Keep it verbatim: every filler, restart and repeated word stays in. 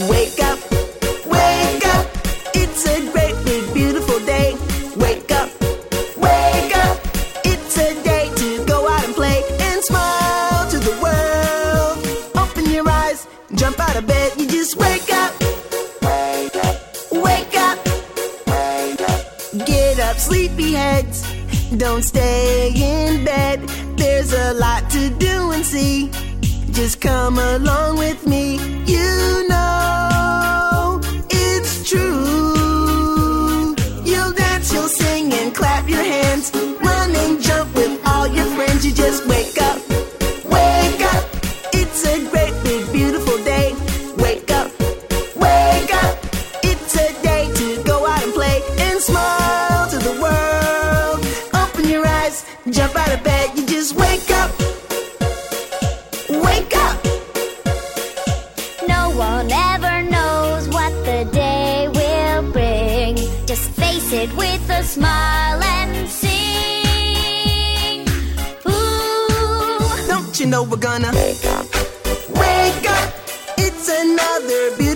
Wake up, wake up, it's a great big beautiful day. Wake up, wake up, it's a day to go out and play and smile to the world. Open your eyes, jump out of bed, you just wake up. Wake up, get up, sleepyheads, don't stay in bed. There's a lot to do and see, just come along with me. You know it's true. You'll dance, you'll sing and clap your hands, run and jump with all your friends. You just wake up, wake up, it's a great big beautiful day. Wake up, wake up, it's a day to go out and play and smile to the world. Open your eyes, jump out of bed, you just wake up. Wake up. No one ever knows what the day will bring. Just face it with a smile and sing. Ooh. Don't you know we're gonna wake up? Wake up. It's another beautiful